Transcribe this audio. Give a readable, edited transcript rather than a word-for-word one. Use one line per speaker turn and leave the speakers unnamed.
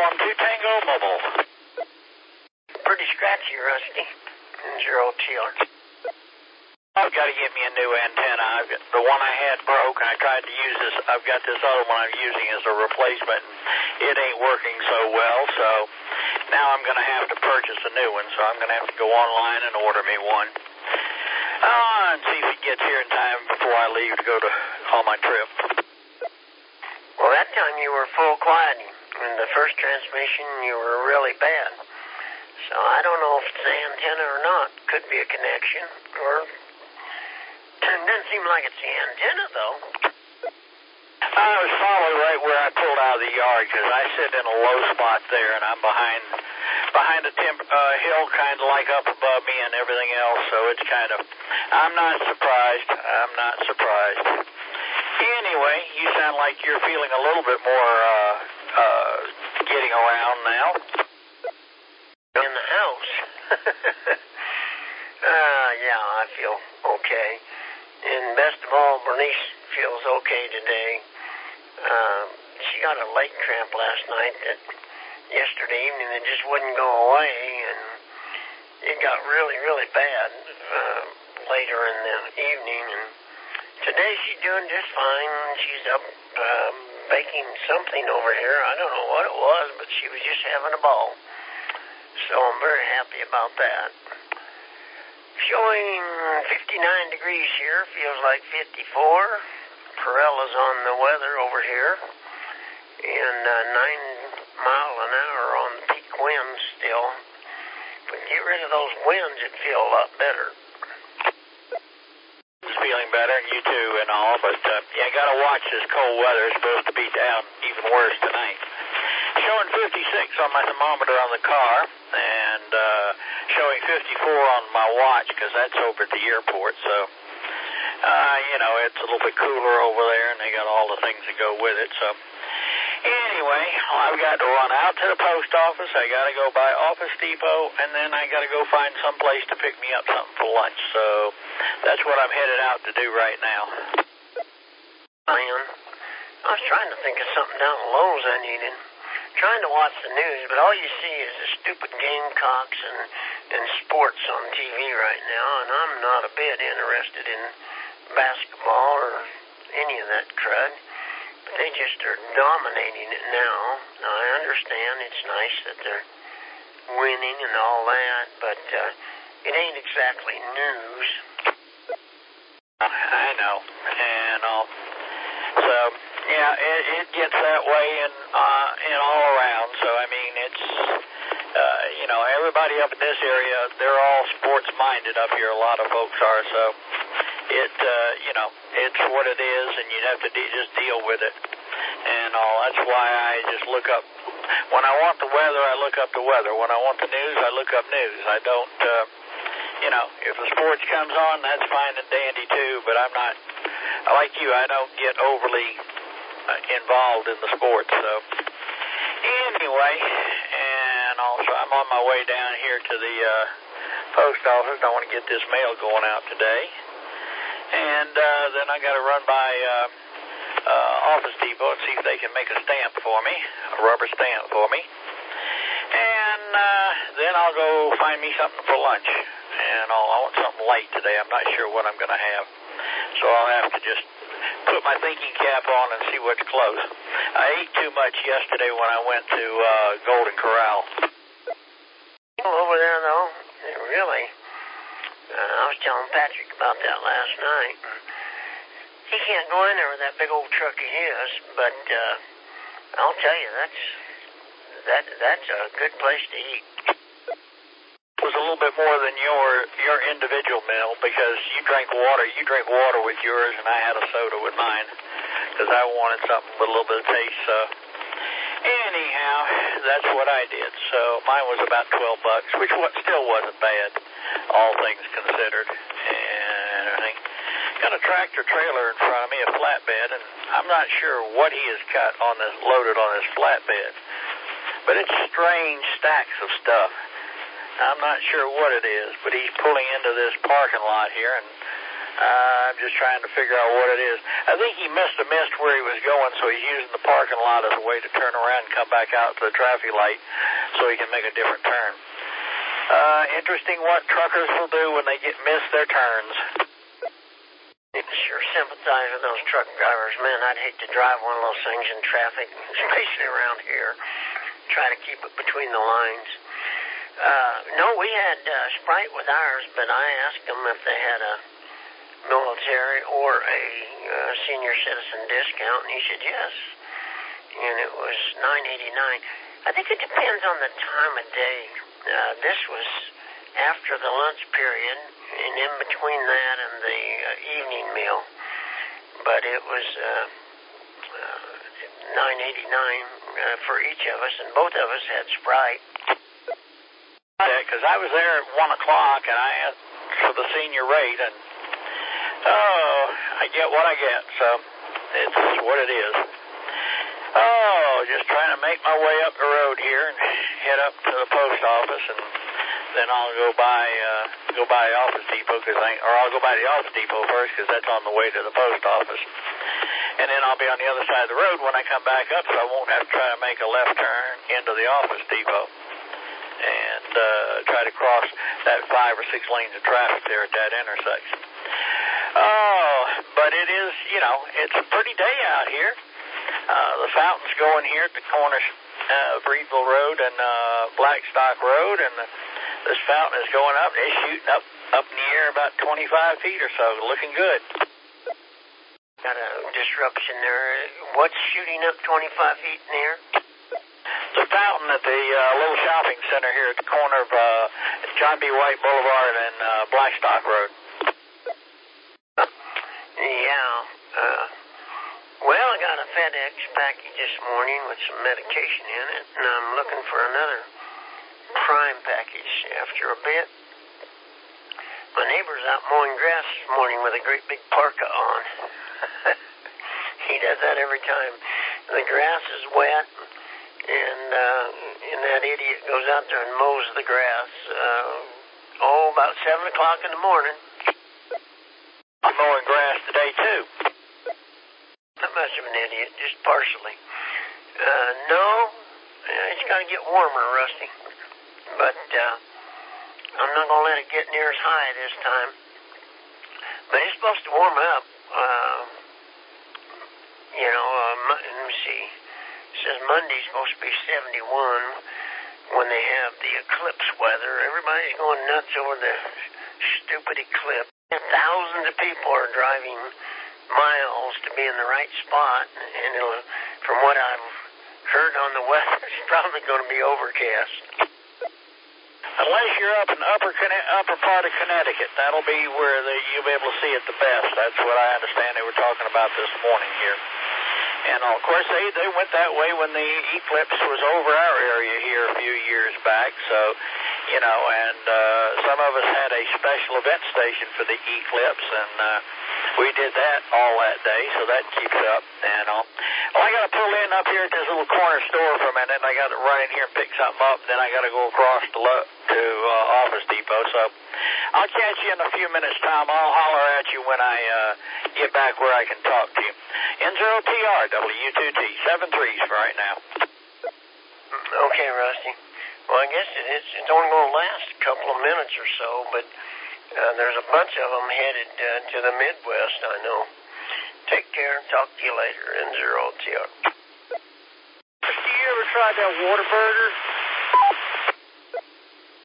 Uniform 2 Tango Mobile.
Pretty scratchy, Rusty. Zero Tealer.
I've got to get me a new antenna. The one I had broke, and I tried to use this. I've got this other one I'm using as a replacement, and it ain't working so well, so now I'm going to have to purchase a new one, so I'm going to have to go online and order me one. And see if it gets here in time before I leave to go on my trip.
Well, that time you were full quieting. In the first transmission, you were really bad. So I don't know if it's the antenna or not. Could be a connection, or it doesn't seem like it's the antenna, though.
I was probably right where I pulled out of the yard, because I sit in a low spot there, and I'm behind a hill kind of like up above me and everything else, so it's kind of, I'm not surprised. Anyway, you sound like you're feeling a little bit more getting around now.
In the house. Yeah, I feel okay. And best of all, Bernice feels okay today. She got a leg cramp last night yesterday evening that just wouldn't go away, and it got really, really bad later in the evening. And today she's doing just fine. She's up baking something over here. I don't know what it was, but she was just having a ball. So I'm very happy about that. Showing 59 degrees here, feels like 54. Perella's on the weather over here. And 9 miles an hour on the peak winds still. If we get rid of those winds, it'd feel a lot better.
It's feeling better, and you too and all, but yeah, I gotta watch this cold weather. It's supposed to be down even worse tonight. Showing 56 on my thermometer on the car, and showing 54 on my watch, because that's over at the airport, so, you know, it's a little bit cooler over there, and they got all the things that go with it, so. Anyway, I've got to run out to the post office. I got to go by Office Depot, and then I got to go find some place to pick me up something for lunch, so that's what I'm headed out to do right now.
Man, I was trying to think of something down at Lowe's I needed. Trying to watch the news, but all you see is the stupid Gamecocks and sports on TV right now, and I'm not a bit interested in basketball or any of that crud. But they just are dominating it now. Now, I understand it's nice that they're winning and all that, but it ain't exactly news.
I know, and all. So, yeah, it gets that way in all around. So, I mean, it's, you know, everybody up in this area, they're all sports-minded up here. A lot of folks are. So, it, you know, it's what it is, and you have to just deal with it. And all. That's why I just look up. When I want the weather, I look up the weather. When I want the news, I look up news. I don't, you know, if the sports comes on, that's fine and dandy too, but I'm not, like you, I don't get overly involved in the sports, so. Anyway, and also I'm on my way down here to the post office. I want to get this mail going out today. And then I got to run by Office Depot and see if they can make a stamp for me, a rubber stamp for me. And then I'll go find me something for lunch. And I want something light today. I'm not sure what I'm going to have. So I'll have to just put my thinking cap on and see what's close. I ate too much yesterday when I went to Golden Corral.
Over there, though, it really, I was telling Patrick about that last night. He can't go in there with that big old truck of his, but I'll tell you, that's a good place to eat.
It was a little bit more than your individual meal, because you drink water with yours, and I had a soda with mine because I wanted something with a little bit of taste. So anyhow, that's what I did. So mine was about $12, which still wasn't bad, all things considered. And I think got a tractor trailer in front of me, a flatbed, and I'm not sure what he has got loaded on his flatbed, but it's strange stacks of stuff. I'm not sure what it is, but he's pulling into this parking lot here, and I'm just trying to figure out what it is. I think he must have missed where he was going, so he's using the parking lot as a way to turn around and come back out to the traffic light so he can make a different turn. Interesting what truckers will do when they miss their turns.
I sure sympathize with those truck drivers. Man, I'd hate to drive one of those things in traffic, especially around here. Try to keep it between the lines. No, we had Sprite with ours, but I asked them if they had a military or a senior citizen discount, and he said yes. And it was $9.89. I think it depends on the time of day. This was after the lunch period, and in between that and the evening meal. But it was $9.89 for each of us, and both of us had Sprite.
Because I was there at 1 o'clock, and I asked for the senior rate, and I get what I get, so it's what it is. Just trying to make my way up the road here and head up to the post office, and then I'll go by Office Depot, I'll go by the Office Depot first, because that's on the way to the post office. And then I'll be on the other side of the road when I come back up, so I won't have to try to make a left turn into the Office Depot and try to cross that 5 or 6 lanes of traffic there at that intersection. But it is, it's a pretty day out here. The fountain's going here at the corner of Reedville Road and Blackstock Road, and this fountain is going up. It's shooting up in the air about 25 feet or so, looking good.
Got a disruption there. What's shooting up 25 feet in the air?
The fountain at the little shopping center here at the corner of John B. White Boulevard and Blackstock Road.
Yeah. Well, I got a FedEx package this morning with some medication in it, and I'm looking for another Prime package after a bit. My neighbor's out mowing grass this morning with a great big parka on. He does that every time. The grass is wet, and that idiot goes out there and mows the grass. About 7 o'clock in the morning.
I'm mowing grass today, too.
I must have been an idiot, just partially. No, it's got to get warmer, Rusty. But I'm not going to let it get near as high this time. But it's supposed to warm up. Let me see. It says Monday's supposed to be 71 when they have the eclipse weather. Everybody's going nuts over the stupid eclipse. Thousands of people are driving miles to be in the right spot, and from what I've heard on the weather, it's probably going to be overcast.
Unless you're up in the upper part of Connecticut, that'll be where you'll be able to see it the best. That's what I understand they were talking about this morning here. And, of course, they went that way when the eclipse was over our area here a few years back. So, and some of us had a special event station for the eclipse, and we did that all that day, so that keeps up. And I got to pull in up here at this little corner store for a minute, and I got to run in here and pick something up, and then I got to go across to Office Depot. So I'll catch you in a few minutes' time. I'll holler at you when I get back where I can talk to you. N0TR, W2T, 7-3s for right now.
Okay, Rusty. Well, I guess it's only going to last a couple of minutes or so, but there's a bunch of them headed to the Midwest, I know. Take care. Talk to you later. N0TR.
You ever tried that Whataburger?